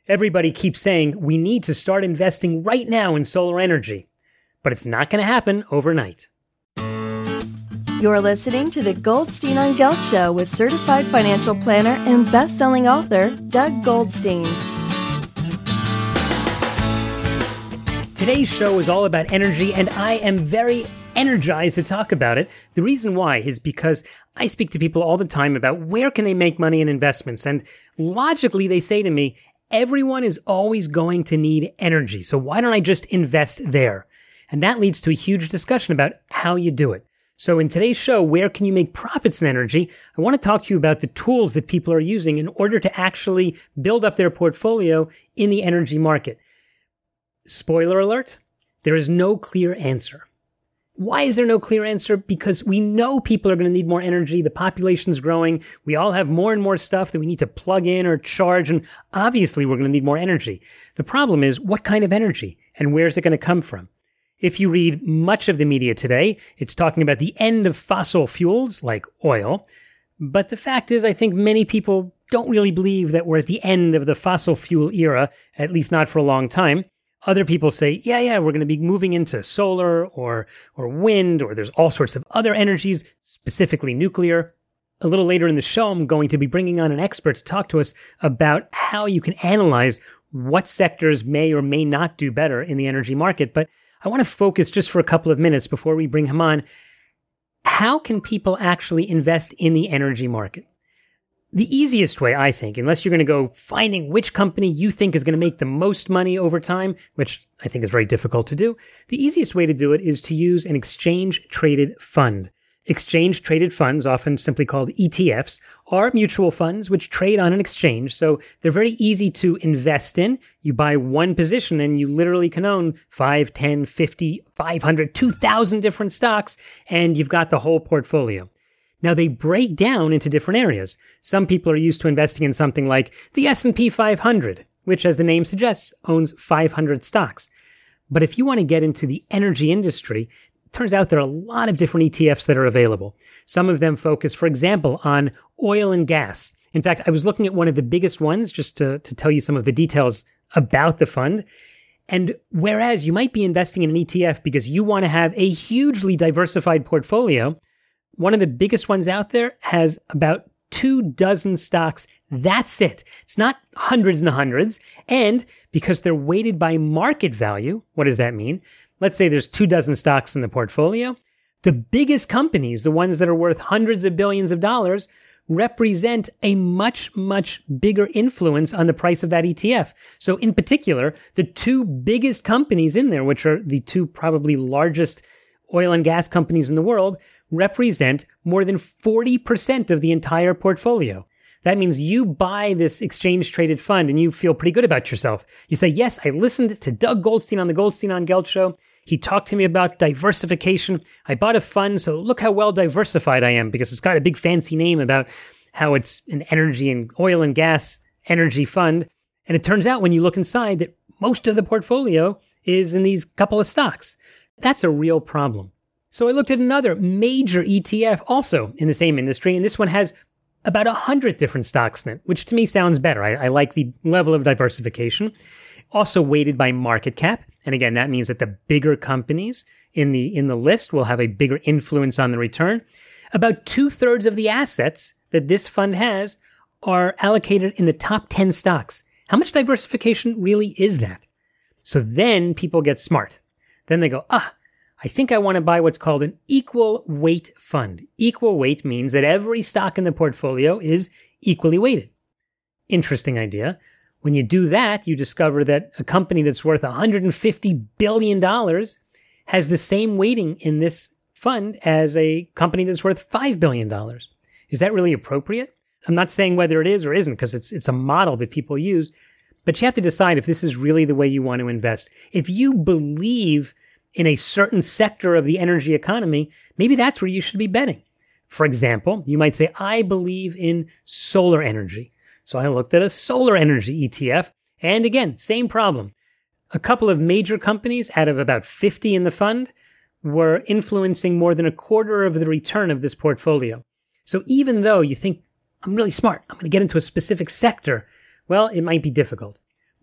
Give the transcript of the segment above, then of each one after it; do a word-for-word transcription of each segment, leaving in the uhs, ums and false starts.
Everybody keeps saying we need to start investing right now in solar energy, but it's not going to happen overnight. You're listening to the Goldstein on Gelt Show with certified financial planner and best-selling author, Doug Goldstein. Today's show is all about energy, and I am very energized to talk about it. The reason why is because I speak to people all the time about where can they make money in investments, and logically they say to me, everyone is always going to need energy, so why don't I just invest there? And that leads to a huge discussion about how you do it. So in today's show, Where Can You Make Profits in Energy? I want to talk to you about the tools that people are using in order to actually build up their portfolio in the energy market. Spoiler alert, there is no clear answer. Why is there no clear answer? Because we know people are going to need more energy. The population's growing. We all have more and more stuff that we need to plug in or charge. And obviously, we're going to need more energy. The problem is, what kind of energy? And where's it going to come from? If you read much of the media today, it's talking about the end of fossil fuels like oil. But the fact is, I think many people don't really believe that we're at the end of the fossil fuel era, at least not for a long time. Other people say, yeah, yeah, we're going to be moving into solar or or wind, or there's all sorts of other energies, specifically nuclear. A little later in the show, I'm going to be bringing on an expert to talk to us about how you can analyze what sectors may or may not do better in the energy market. But I want to focus just for a couple of minutes before we bring him on. How can people actually invest in the energy market? The easiest way, I think, unless you're going to go finding which company you think is going to make the most money over time, which I think is very difficult to do, the easiest way to do it is to use an exchange-traded fund. Exchange-traded funds, often simply called E T Fs, are mutual funds which trade on an exchange, so they're very easy to invest in. You buy one position and you literally can own five, ten, fifty, five hundred, two thousand different stocks, and you've got the whole portfolio. Now, they break down into different areas. Some people are used to investing in something like the S and P five hundred, which, as the name suggests, owns five hundred stocks. But if you want to get into the energy industry, it turns out there are a lot of different E T Fs that are available. Some of them focus, for example, on oil and gas. In fact, I was looking at one of the biggest ones just to, to tell you some of the details about the fund. And whereas you might be investing in an E T F because you want to have a hugely diversified portfolio, one of the biggest ones out there has about two dozen stocks. That's it. It's not hundreds and hundreds. And because they're weighted by market value, what does that mean? Let's say there's two dozen stocks in the portfolio. The biggest companies, the ones that are worth hundreds of billions of dollars, represent a much, much bigger influence on the price of that E T F. So in particular, the two biggest companies in there, which are the two probably largest oil and gas companies in the world, represent more than forty percent of the entire portfolio. That means you buy this exchange-traded fund and you feel pretty good about yourself. You say, yes, I listened to Doug Goldstein on the Goldstein on Gelt Show. He talked to me about diversification. I bought a fund, so look how well diversified I am, because it's got a big fancy name about how it's an energy and oil and gas energy fund. And it turns out when you look inside that most of the portfolio is in these couple of stocks. That's a real problem. So I looked at another major E T F also in the same industry, and this one has about one hundred different stocks in it, which to me sounds better. I, I like the level of diversification. Also weighted by market cap. And again, that means that the bigger companies in the in the list will have a bigger influence on the return. About two-thirds of the assets that this fund has are allocated in the top ten stocks. How much diversification really is that? So then people get smart. Then they go, ah, I think I want to buy what's called an equal weight fund. Equal weight means that every stock in the portfolio is equally weighted. Interesting idea. When you do that, you discover that a company that's worth one hundred fifty billion dollars has the same weighting in this fund as a company that's worth five billion dollars. Is that really appropriate? I'm not saying whether it is or isn't, because it's it's a model that people use, but you have to decide if this is really the way you want to invest. If you believe in a certain sector of the energy economy, maybe that's where you should be betting. For example, you might say, I believe in solar energy. So I looked at a solar energy E T F, and again, same problem. A couple of major companies out of about fifty in the fund were influencing more than a quarter of the return of this portfolio. So even though you think, I'm really smart, I'm going to get into a specific sector, well, it might be difficult.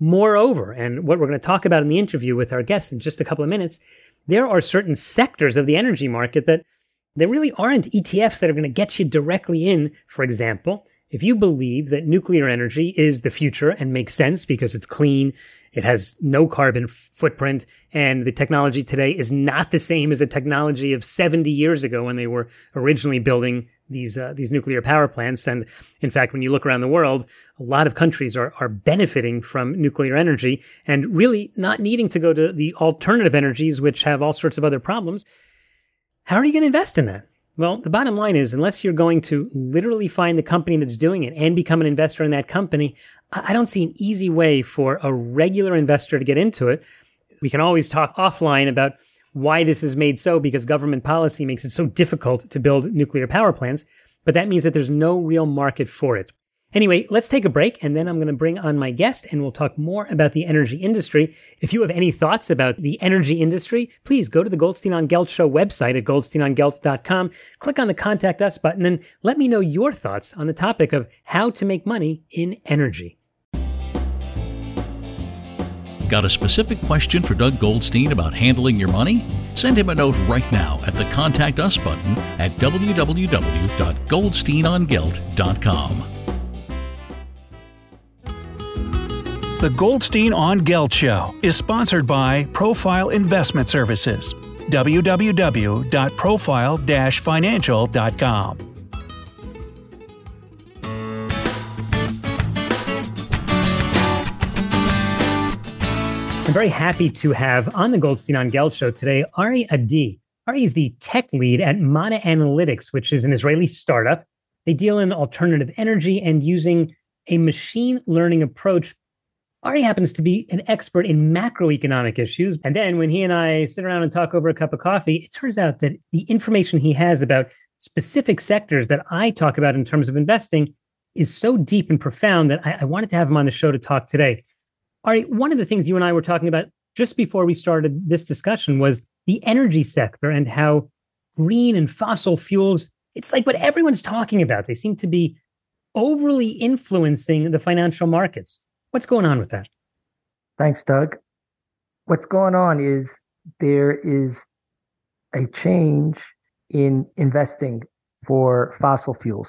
Moreover, and what we're going to talk about in the interview with our guests in just a couple of minutes, there are certain sectors of the energy market that there really aren't E T Fs that are going to get you directly in. For example, if you believe that nuclear energy is the future and makes sense because it's clean, it has no carbon footprint, and the technology today is not the same as the technology of seventy years ago when they were originally building these uh, these nuclear power plants. And in fact, when you look around the world, a lot of countries are are benefiting from nuclear energy and really not needing to go to the alternative energies, which have all sorts of other problems. How are you going to invest in that? Well, the bottom line is, unless you're going to literally find the company that's doing it and become an investor in that company, I don't see an easy way for a regular investor to get into it. We can always talk offline about why this is made so, because government policy makes it so difficult to build nuclear power plants, but that means that there's no real market for it. Anyway, let's take a break, and then I'm going to bring on my guest, and we'll talk more about the energy industry. If you have any thoughts about the energy industry, please go to the Goldstein on Gelt Show website at goldstein on gelt dot com, click on the Contact Us button, and let me know your thoughts on the topic of how to make money in energy. Got a specific question for Doug Goldstein about handling your money? Send him a note right now at the Contact Us button at w w w dot goldstein on gelt dot com. The Goldstein on Gelt Show is sponsored by Profile Investment Services. w w w dot profile dash financial dot com. I'm very happy to have on the Goldstein on Gelt Show today, Ari Adi. Ari is the tech lead at Mana Analytics, which is an Israeli startup. They deal in alternative energy and using a machine learning approach. Ari happens to be an expert in macroeconomic issues. And then when he and I sit around and talk over a cup of coffee, it turns out that the information he has about specific sectors that I talk about in terms of investing is so deep and profound that I, I wanted to have him on the show to talk today. Ari, one of the things you and I were talking about just before we started this discussion was the energy sector and how green and fossil fuels, it's like what everyone's talking about. They seem to be overly influencing the financial markets. What's going on with that? Thanks, Doug. What's going on is there is a change in investing for fossil fuels.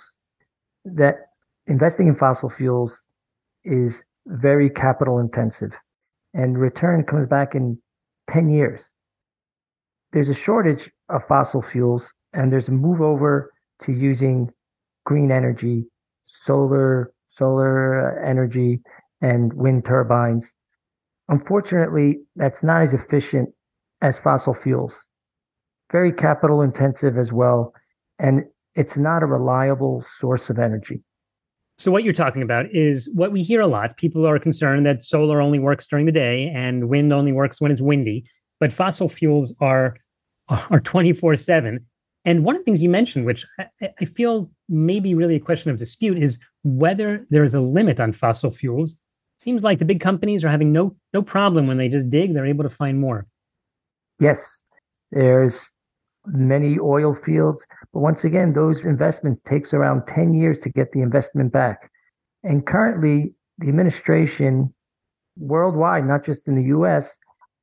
That investing in fossil fuels is very capital intensive, and return comes back in ten years. There's a shortage of fossil fuels, and there's a move over to using green energy, solar, solar energy, and wind turbines. Unfortunately, that's not as efficient as fossil fuels. Very capital intensive as well, and it's not a reliable source of energy. So what you're talking about is what we hear a lot. People are concerned that solar only works during the day and wind only works when it's windy, but fossil fuels are are twenty-four seven. And one of the things you mentioned, which I, I feel may be really a question of dispute, is whether there is a limit on fossil fuels. Seems like the big companies are having no no problem when they just dig, they're able to find more. Yes, there's many oil fields, but once again, those investments takes around ten years to get the investment back. And currently, the administration worldwide, not just in the U S,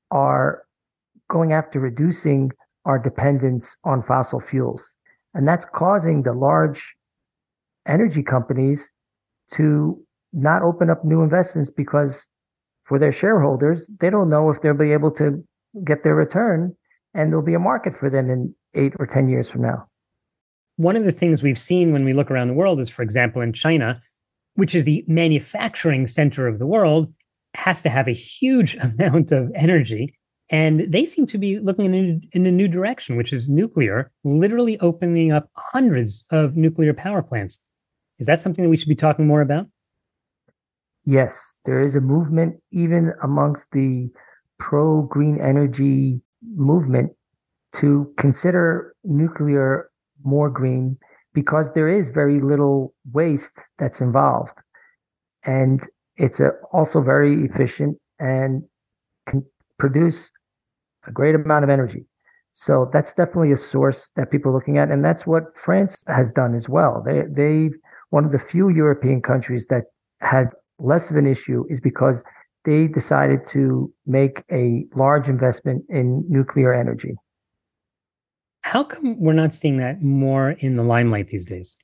are going after reducing our dependence on fossil fuels. And that's causing the large energy companies to not open up new investments because for their shareholders, they don't know if they'll be able to get their return, and there'll be a market for them in eight or ten years from now. One of the things we've seen when we look around the world is, for example, in China, which is the manufacturing center of the world, has to have a huge amount of energy. And they seem to be looking in a, in a new direction, which is nuclear, literally opening up hundreds of nuclear power plants. Is that something that we should be talking more about? Yes, there is a movement even amongst the pro-green energy movement to consider nuclear more green because there is very little waste that's involved. And it's a, also very efficient and can produce a great amount of energy. So that's definitely a source that people are looking at. And that's what France has done as well. They, they, one of the few European countries that had less of an issue is because they decided to make a large investment in nuclear energy. How come we're not seeing that more in the limelight these days?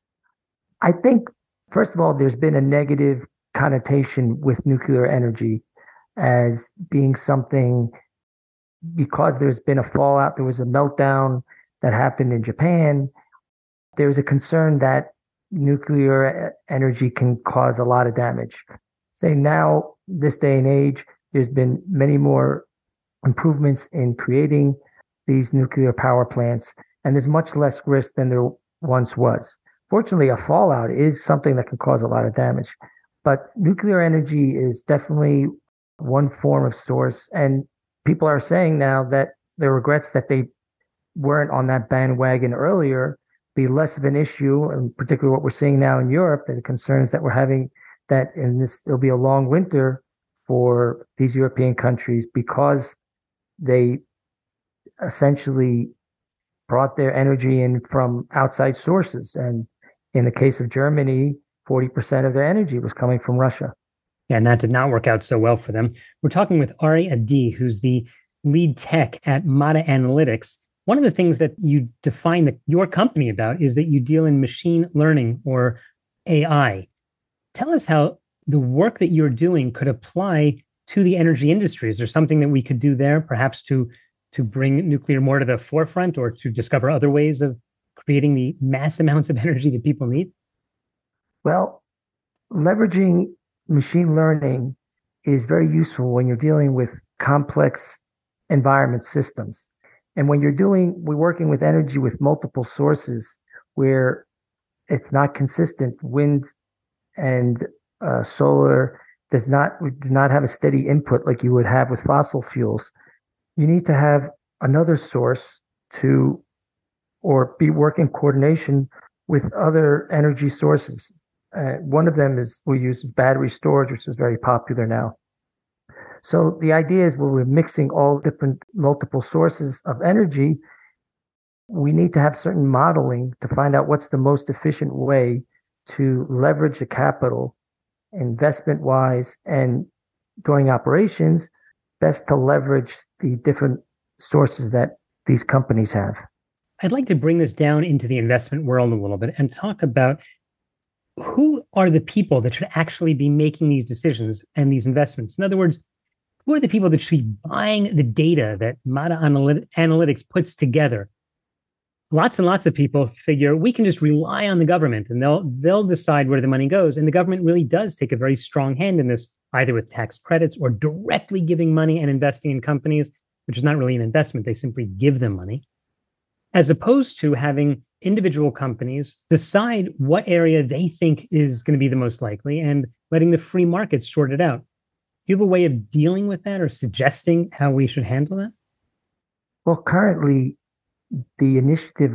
I think, first of all, there's been a negative connotation with nuclear energy as being something, because there's been a fallout, there was a meltdown that happened in Japan. There's a concern that nuclear energy can cause a lot of damage. Say now, this day and age, there's been many more improvements in creating these nuclear power plants, and there's much less risk than there once was. Fortunately, a fallout is something that can cause a lot of damage, but nuclear energy is definitely one form of source, and people are saying now that their regrets that they weren't on that bandwagon earlier be less of an issue, and particularly what we're seeing now in Europe, and the concerns that we're having that in this, there'll be a long winter for these European countries because they essentially brought their energy in from outside sources. And in the case of Germany, forty percent of their energy was coming from Russia. Yeah, and that did not work out so well for them. We're talking with Ari Adi, who's the lead tech at Mata Analytics. One of the things that you define the, your company about is that you deal in machine learning or A I. Tell us how the work that you're doing could apply to the energy industry. Is there something that we could do there, perhaps to, to bring nuclear more to the forefront or to discover other ways of creating the mass amounts of energy that people need? Well, leveraging machine learning is very useful when you're dealing with complex environment systems. And when you're doing, we're working with energy with multiple sources where it's not consistent. Wind and uh, solar does not, do not have a steady input like you would have with fossil fuels. You need to have another source to, or be working coordination with other energy sources. Uh, one of them is we use is battery storage, which is very popular now. So the idea is when we're mixing all different multiple sources of energy, we need to have certain modeling to find out what's the most efficient way to leverage the capital investment wise and during operations, best to leverage the different sources that these companies have. I'd like to bring this down into the investment world a little bit and talk about who are the people that should actually be making these decisions and these investments. In other words, who are the people that should be buying the data that Mata Analytics puts together? Lots and lots of people figure we can just rely on the government and they'll they'll decide where the money goes. And the government really does take a very strong hand in this, either with tax credits or directly giving money and investing in companies, which is not really an investment. They simply give them money, as opposed to having individual companies decide what area they think is going to be the most likely and letting the free market sort it out. Do you have a way of dealing with that or suggesting how we should handle that? Well, currently, the initiative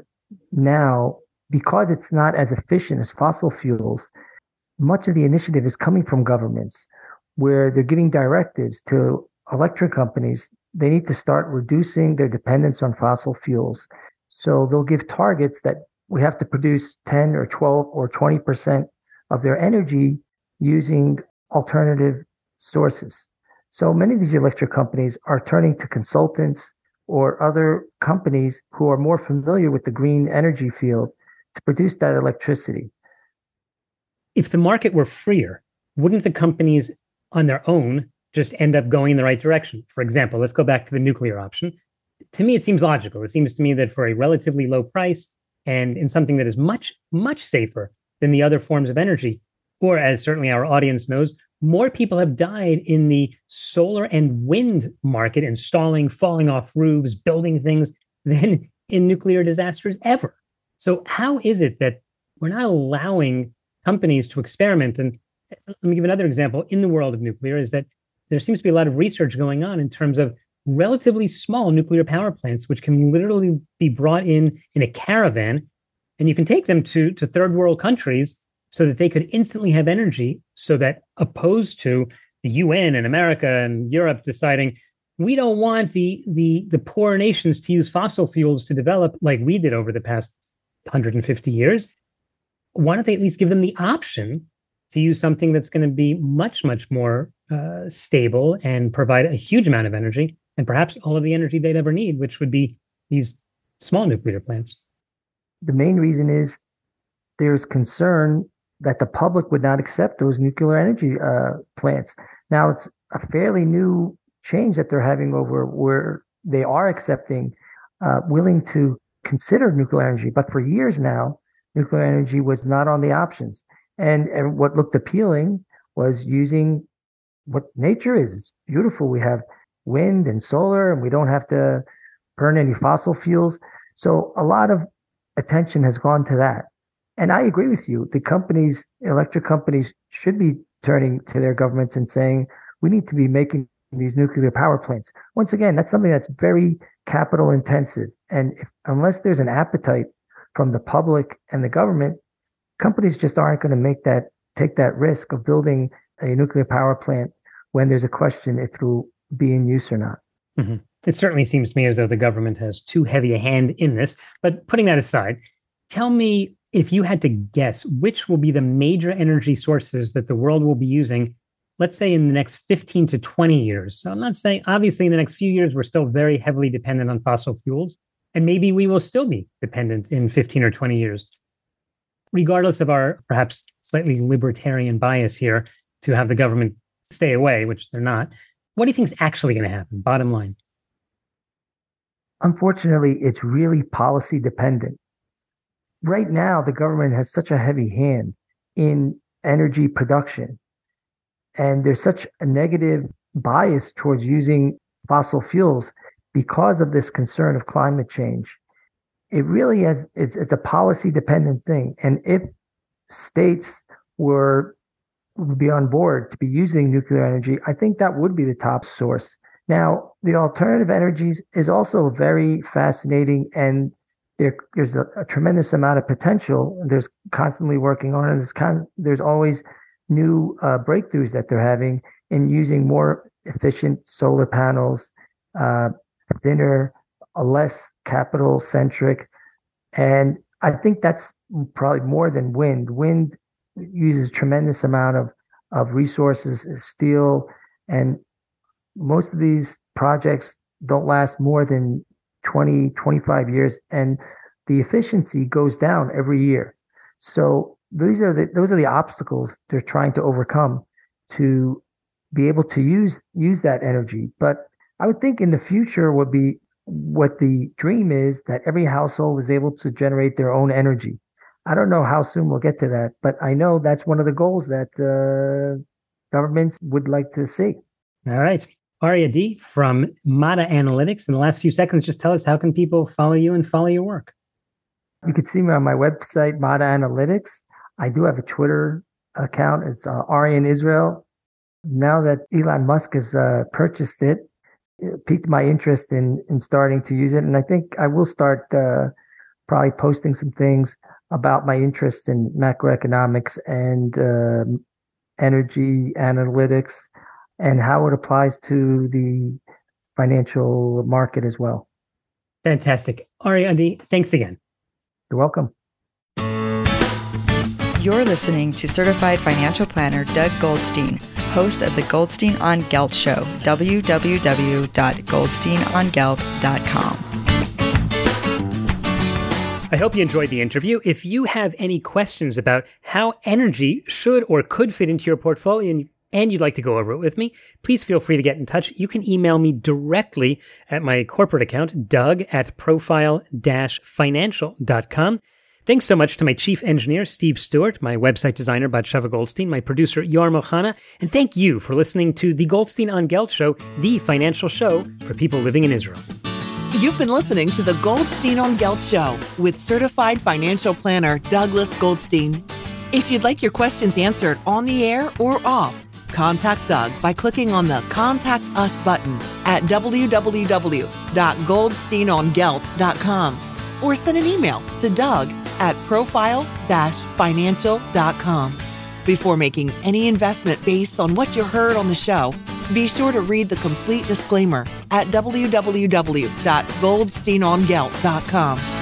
now, because it's not as efficient as fossil fuels, much of the initiative is coming from governments where they're giving directives to electric companies. They need to start reducing their dependence on fossil fuels. So they'll give targets that we have to produce ten or twelve or twenty percent of their energy using alternative sources. So many of these electric companies are turning to consultants or other companies who are more familiar with the green energy field to produce that electricity. If the market were freer, wouldn't the companies on their own just end up going in the right direction? For example, let's go back to the nuclear option. To me, it seems logical. It seems to me that for a relatively low price and in something that is much, much safer than the other forms of energy, or as certainly our audience knows, more people have died in the solar and wind market, installing, falling off roofs, building things, than in nuclear disasters ever. So how is it that we're not allowing companies to experiment? And let me give another example in the world of nuclear is that there seems to be a lot of research going on in terms of relatively small nuclear power plants, which can literally be brought in in a caravan, and you can take them to, to third world countries so that they could instantly have energy, so that opposed to the U N and America and Europe deciding we don't want the, the, the poor nations to use fossil fuels to develop like we did over the past one hundred fifty years. Why don't they at least give them the option to use something that's going to be much, much more uh, stable and provide a huge amount of energy, and perhaps all of the energy they'd ever need, which would be these small nuclear plants. The main reason is there's concern that the public would not accept those nuclear energy uh, plants. Now, it's a fairly new change that they're having over where they are accepting, uh, willing to consider nuclear energy. But for years now, nuclear energy was not on the options. And, and what looked appealing was using what nature is. It's beautiful. We have wind and solar, and we don't have to burn any fossil fuels. So a lot of attention has gone to that. And I agree with you. The companies, electric companies, should be turning to their governments and saying, we need to be making these nuclear power plants. Once again, that's something that's very capital intensive. And if, unless there's an appetite from the public and the government, companies just aren't going to make that, take that risk of building a nuclear power plant when there's a question if it'll be in use or not. Mm-hmm. It certainly seems to me as though the government has too heavy a hand in this. But putting that aside, tell me, if you had to guess, which will be the major energy sources that the world will be using, let's say in the next fifteen to twenty years. So I'm not saying, obviously in the next few years, we're still very heavily dependent on fossil fuels, and maybe we will still be dependent in fifteen or twenty years. Regardless of our perhaps slightly libertarian bias here to have the government stay away, which they're not, what do you think is actually going to happen, bottom line? Unfortunately, it's really policy dependent. Right now, the government has such a heavy hand in energy production, and there's such a negative bias towards using fossil fuels because of this concern of climate change. It really has, it's, it's a policy dependent thing. And if states were would be on board to be using nuclear energy, I think that would be the top source. Now, the alternative energies is also very fascinating, and there, there's a, a tremendous amount of potential. There's constantly working on it. There's, con- there's always new uh, breakthroughs that they're having in using more efficient solar panels, uh, thinner, uh, less capital centric. And I think that's probably more than wind. Wind uses a tremendous amount of, of resources, steel, and most of these projects don't last more than twenty, twenty-five years, and the efficiency goes down every year. So these are the, those are the obstacles they're trying to overcome to be able to use use that energy. But I would think in the future would be what the dream is, that every household is able to generate their own energy. I don't know how soon we'll get to that, but I know that's one of the goals that uh, governments would like to see. All right. Ari Adi from Mata Analytics. In the last few seconds, just tell us, how can people follow you and follow your work? You can see me on my website, Mata Analytics. I do have a Twitter account. It's uh, Ari in Israel. Now that Elon Musk has uh, purchased it, it piqued my interest in, in starting to use it. And I think I will start uh, probably posting some things about my interests in macroeconomics and uh, energy analytics, and how it applies to the financial market as well. Fantastic. Ari Adi, thanks again. You're welcome. You're listening to Certified Financial Planner Doug Goldstein, host of the Goldstein on Gelt Show, w w w dot goldstein on gelt dot com. I hope you enjoyed the interview. If you have any questions about how energy should or could fit into your portfolio and you'd like to go over it with me, please feel free to get in touch. You can email me directly at my corporate account, Doug at profile dash financial dot com. Thanks so much to my chief engineer, Steve Stewart, my website designer, Batsheva Goldstein, my producer, Yoram Ochana, and thank you for listening to the Goldstein on Gelt Show, the financial show for people living in Israel. You've been listening to the Goldstein on Gelt Show with certified financial planner Douglas Goldstein. If you'd like your questions answered on the air or off, contact Doug by clicking on the Contact Us button at w w w dot goldstein on gelt dot com or send an email to Doug at profile dash financial dot com. Before making any investment based on what you heard on the show, be sure to read the complete disclaimer at w w w dot goldstein on gelt dot com.